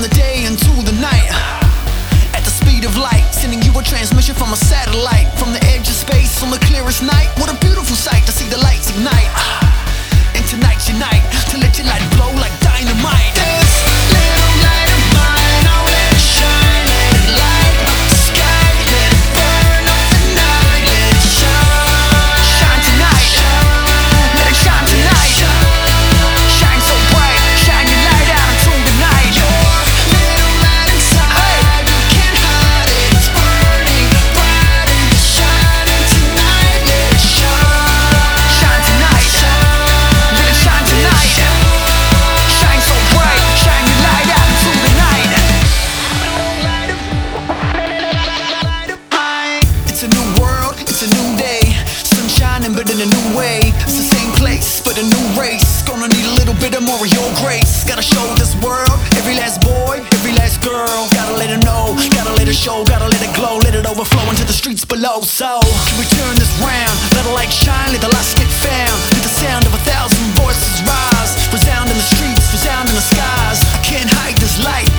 the day into the night. At the speed of light, sending you a transmission from a satellite. From the edge of space on the clearest night. What a beautiful sight to see the lights ignite. And tonight's your night to let your light blow like dynamite. This little light of mine, I'll let it shine. Let it light up the sky. Let it burn up the night. Let it shine. Shine tonight. Let it shine tonight. Shine so bright. Shine your light out into the night. Your little light inside, you can't hide it. It's burning bright and it's shining tonight. Let it shine. Shine tonight. Let it shine tonight. Shine so bright. Shine your light out into the night. It's a new world, it's a new day. Sun shining but in a new way. It's the same place but a new race. Gonna need a little bit of more of your grace. Gotta show this world, every last boy, every last girl. Gotta let it know, gotta let it show. Gotta let it glow, let it overflow into the streets below. So, can we turn this round? Let the light shine, let the lights get found. Let the sound of 1,000 voices rise. Resound in the streets, resound in the skies. I can't hide this light,